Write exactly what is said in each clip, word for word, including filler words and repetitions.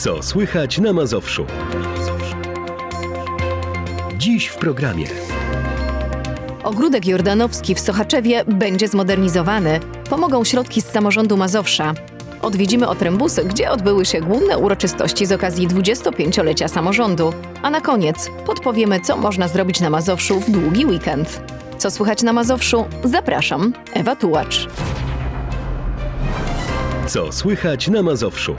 Co słychać na Mazowszu? Dziś w programie. Ogródek Jordanowski w Sochaczewie będzie zmodernizowany. Pomogą środki z samorządu Mazowsza. Odwiedzimy Otrębusy, gdzie odbyły się główne uroczystości z okazji dwudziestopięciolecia samorządu. A na koniec podpowiemy, co można zrobić na Mazowszu w długi weekend. Co słychać na Mazowszu? Zapraszam, Ewa Tułacz. Co słychać na Mazowszu?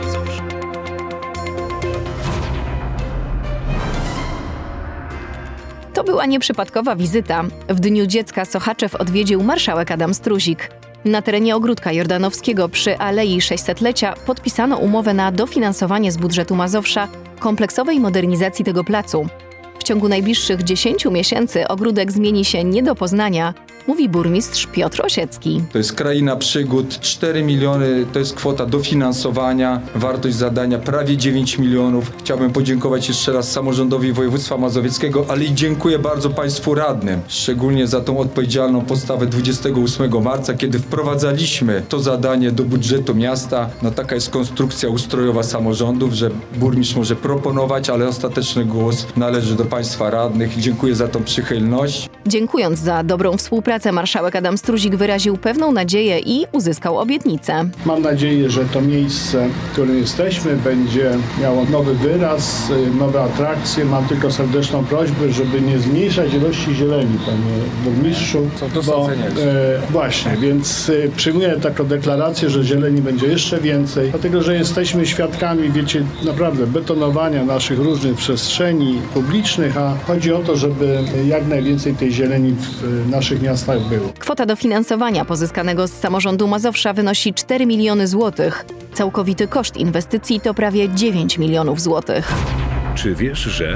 To była nieprzypadkowa wizyta. W Dniu Dziecka Sochaczew odwiedził marszałek Adam Struzik. Na terenie Ogródka Jordanowskiego przy Alei sześćsetlecia podpisano umowę na dofinansowanie z budżetu Mazowsza kompleksowej modernizacji tego placu. W ciągu najbliższych dziesięciu miesięcy ogródek zmieni się nie do poznania, mówi burmistrz Piotr Osiecki. To jest kraina przygód, cztery miliony to jest kwota dofinansowania, wartość zadania prawie dziewięć milionów. Chciałbym podziękować jeszcze raz samorządowi województwa mazowieckiego, ale i dziękuję bardzo Państwu radnym, szczególnie za tą odpowiedzialną postawę dwudziestego ósmego marca, kiedy wprowadzaliśmy to zadanie do budżetu miasta. No taka jest konstrukcja ustrojowa samorządów, że burmistrz może proponować, ale ostateczny głos należy do Państwa radnych. Dziękuję za tą przychylność. Dziękując za dobrą współpracę, marszałek Adam Struzik wyraził pewną nadzieję i uzyskał obietnicę. Mam nadzieję, że to miejsce, w którym jesteśmy, będzie miało nowy wyraz, nowe atrakcje. Mam tylko serdeczną prośbę, żeby nie zmniejszać ilości zieleni, panie burmistrzu. Co do bo, sadzenia e, Właśnie, więc e, przyjmuję taką deklarację, że zieleni będzie jeszcze więcej, dlatego że jesteśmy świadkami, wiecie, naprawdę betonowania naszych różnych przestrzeni publicznych, a chodzi o to, żeby jak najwięcej tej zieleni w naszych miastach było. Kwota dofinansowania pozyskanego z samorządu Mazowsza wynosi cztery miliony złotych. Całkowity koszt inwestycji to prawie dziewięć milionów złotych. Czy wiesz, że...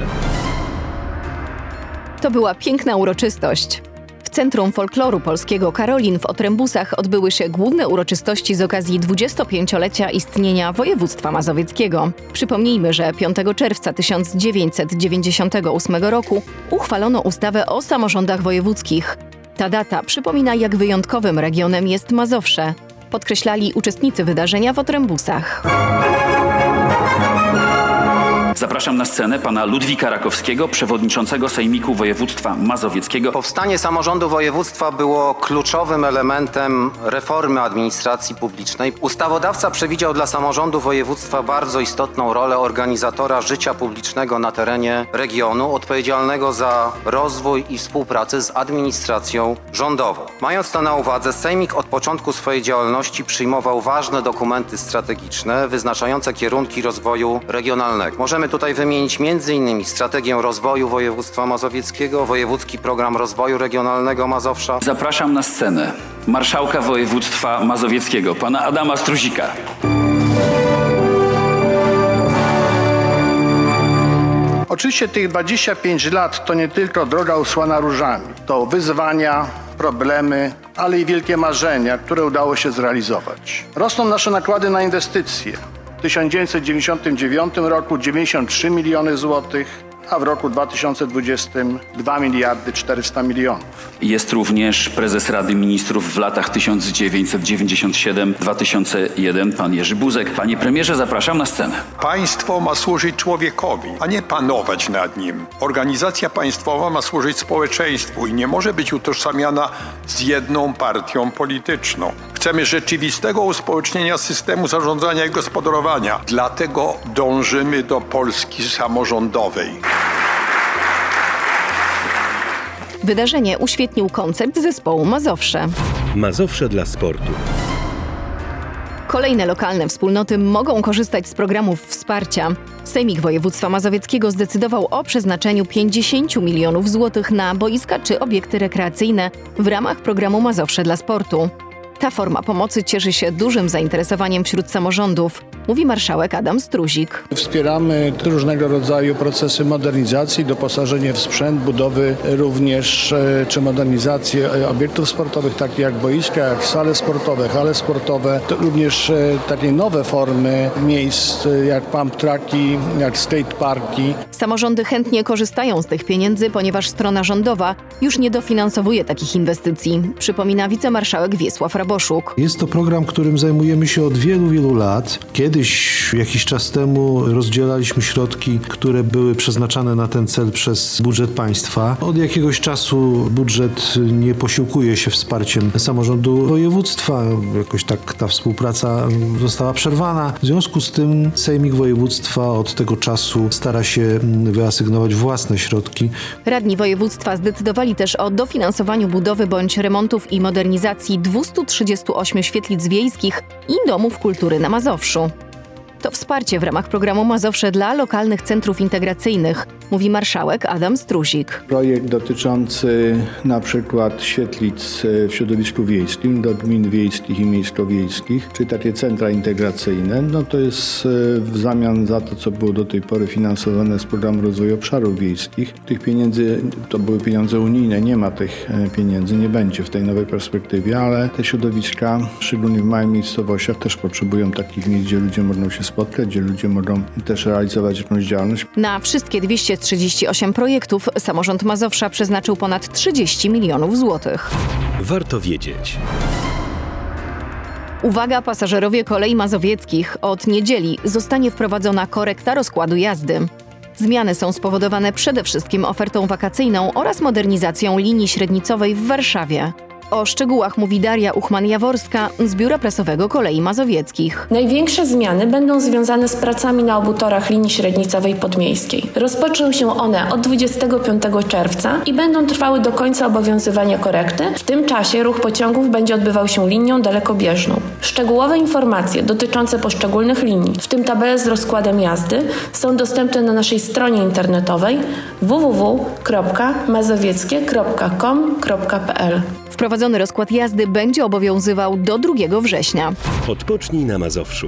To była piękna uroczystość. W Centrum Folkloru Polskiego Karolin w Otrębusach odbyły się główne uroczystości z okazji dwudziestopięciolecia istnienia województwa mazowieckiego. Przypomnijmy, że piątego czerwca tysiąc dziewięćset dziewięćdziesiątego ósmego roku uchwalono ustawę o samorządach wojewódzkich. Ta data przypomina, jak wyjątkowym regionem jest Mazowsze, podkreślali uczestnicy wydarzenia w Otrębusach. Zapraszam na scenę pana Ludwika Rakowskiego, przewodniczącego Sejmiku Województwa Mazowieckiego. Powstanie samorządu województwa było kluczowym elementem reformy administracji publicznej. Ustawodawca przewidział dla samorządu województwa bardzo istotną rolę organizatora życia publicznego na terenie regionu, odpowiedzialnego za rozwój i współpracę z administracją rządową. Mając to na uwadze, Sejmik od początku swojej działalności przyjmował ważne dokumenty strategiczne wyznaczające kierunki rozwoju regionalnego. Możemy tutaj wymienić między innymi strategię rozwoju województwa mazowieckiego, wojewódzki program rozwoju regionalnego Mazowsza. Zapraszam na scenę marszałka województwa mazowieckiego, pana Adama Struzika. Oczywiście tych dwadzieścia pięć lat to nie tylko droga usłana różami. To wyzwania, problemy, ale i wielkie marzenia, które udało się zrealizować. Rosną nasze nakłady na inwestycje. W tysiąc dziewięćset dziewięćdziesiątym dziewiątym roku dziewięćdziesiąt trzy miliony złotych, a w roku dwa tysiące dwudziestym dwa miliardy czterysta milionów. Jest również prezes Rady Ministrów w latach tysiąc dziewięćset dziewięćdziesiątym siódmym do dwa tysiące pierwszego, pan Jerzy Buzek. Panie premierze, zapraszam na scenę. Państwo ma służyć człowiekowi, a nie panować nad nim. Organizacja państwowa ma służyć społeczeństwu i nie może być utożsamiana z jedną partią polityczną. Chcemy rzeczywistego uspołecznienia systemu zarządzania i gospodarowania. Dlatego dążymy do Polski samorządowej. Wydarzenie uświetnił koncept zespołu Mazowsze. Mazowsze dla sportu. Kolejne lokalne wspólnoty mogą korzystać z programów wsparcia. Sejmik Województwa Mazowieckiego zdecydował o przeznaczeniu pięćdziesiąt milionów złotych na boiska czy obiekty rekreacyjne w ramach programu Mazowsze dla sportu. Ta forma pomocy cieszy się dużym zainteresowaniem wśród samorządów, mówi marszałek Adam Struzik. Wspieramy różnego rodzaju procesy modernizacji, doposażenie w sprzęt, budowy również czy modernizację obiektów sportowych, takich jak boiska, jak sale sportowe, hale sportowe, to również takie nowe formy miejsc jak pump tracki, jak skate parki. Samorządy chętnie korzystają z tych pieniędzy, ponieważ strona rządowa już nie dofinansowuje takich inwestycji, przypomina wicemarszałek Wiesław Raboszuk. Jest to program, którym zajmujemy się od wielu, wielu lat. Kiedy Kiedyś, jakiś czas temu, rozdzielaliśmy środki, które były przeznaczane na ten cel przez budżet państwa. Od jakiegoś czasu budżet nie posiłkuje się wsparciem samorządu województwa. Jakoś tak ta współpraca została przerwana. W związku z tym Sejmik Województwa od tego czasu stara się wyasygnować własne środki. Radni województwa zdecydowali też o dofinansowaniu budowy bądź remontów i modernizacji dwustu trzydziestu ośmiu świetlic wiejskich i domów kultury na Mazowszu. To wsparcie w ramach programu Mazowsze dla lokalnych centrów integracyjnych, mówi marszałek Adam Struzik. Projekt dotyczący na przykład świetlic w środowisku wiejskim do gmin wiejskich i miejsko-wiejskich, czy takie centra integracyjne, no to jest w zamian za to, co było do tej pory finansowane z Programu Rozwoju Obszarów Wiejskich. Tych pieniędzy, to były pieniądze unijne, nie ma tych pieniędzy, nie będzie w tej nowej perspektywie, ale te środowiska, szczególnie w małych miejscowościach, też potrzebują takich miejsc, gdzie ludzie mogą się spotkać, gdzie ludzie mogą też realizować jakąś działalność. Na wszystkie dwieście trzydzieści osiem projektów samorząd Mazowsza przeznaczył ponad trzydzieści milionów złotych. Warto wiedzieć. Uwaga, pasażerowie kolei mazowieckich! Od niedzieli zostanie wprowadzona korekta rozkładu jazdy. Zmiany są spowodowane przede wszystkim ofertą wakacyjną oraz modernizacją linii średnicowej w Warszawie. O szczegółach mówi Daria Uchman-Jaworska z Biura Prasowego Kolei Mazowieckich. Największe zmiany będą związane z pracami na obu torach linii średnicowej podmiejskiej. Rozpoczną się one od dwudziestego piątego czerwca i będą trwały do końca obowiązywania korekty. W tym czasie ruch pociągów będzie odbywał się linią dalekobieżną. Szczegółowe informacje dotyczące poszczególnych linii, w tym tabele z rozkładem jazdy, są dostępne na naszej stronie internetowej w w w kropka mazowieckie kropka com kropka p l. Wprowadzony rozkład jazdy będzie obowiązywał do drugiego września. Odpocznij na Mazowszu.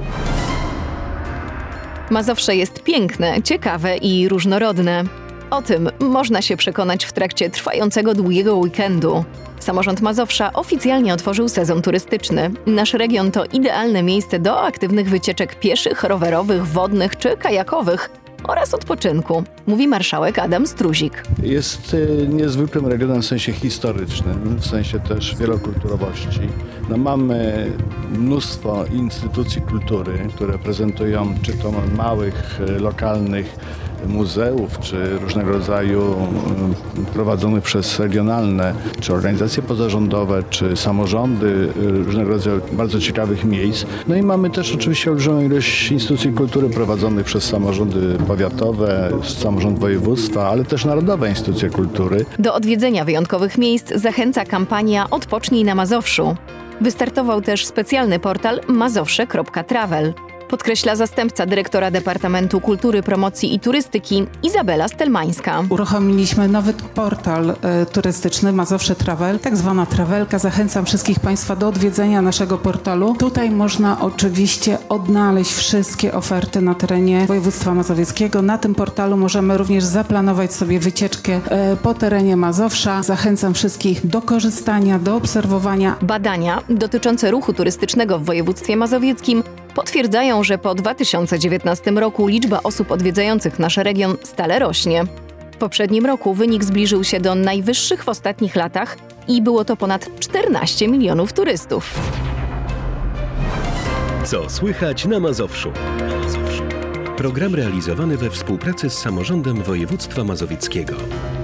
Mazowsze jest piękne, ciekawe i różnorodne. O tym można się przekonać w trakcie trwającego długiego weekendu. Samorząd Mazowsza oficjalnie otworzył sezon turystyczny. Nasz region to idealne miejsce do aktywnych wycieczek pieszych, rowerowych, wodnych czy kajakowych oraz odpoczynku, mówi marszałek Adam Struzik. Jest niezwykłym regionem w sensie historycznym, w sensie też wielokulturowości. No mamy mnóstwo instytucji kultury, które prezentują czy to małych, lokalnych muzeów, czy różnego rodzaju prowadzonych przez regionalne, czy organizacje pozarządowe, czy samorządy różnego rodzaju bardzo ciekawych miejsc. No i mamy też oczywiście olbrzymią ilość instytucji kultury prowadzonych przez samorządy powiatowe, samorząd województwa, ale też narodowe instytucje kultury. Do odwiedzenia wyjątkowych miejsc zachęca kampania Odpocznij na Mazowszu. Wystartował też specjalny portal mazowsze kropka travel. Podkreśla zastępca dyrektora Departamentu Kultury, Promocji i Turystyki Izabela Stelmańska. Uruchomiliśmy nowy portal e, turystyczny Mazowsze Travel, tak zwana trawelka. Zachęcam wszystkich Państwa do odwiedzenia naszego portalu. Tutaj można oczywiście odnaleźć wszystkie oferty na terenie województwa mazowieckiego. Na tym portalu możemy również zaplanować sobie wycieczkę e, po terenie Mazowsza. Zachęcam wszystkich do korzystania, do obserwowania. Badania dotyczące ruchu turystycznego w województwie mazowieckim potwierdzają, że po dwa tysiące dziewiętnastym roku liczba osób odwiedzających nasz region stale rośnie. W poprzednim roku wynik zbliżył się do najwyższych w ostatnich latach i było to ponad czternaście milionów turystów. Co słychać na Mazowszu? Program realizowany we współpracy z Samorządem Województwa Mazowieckiego.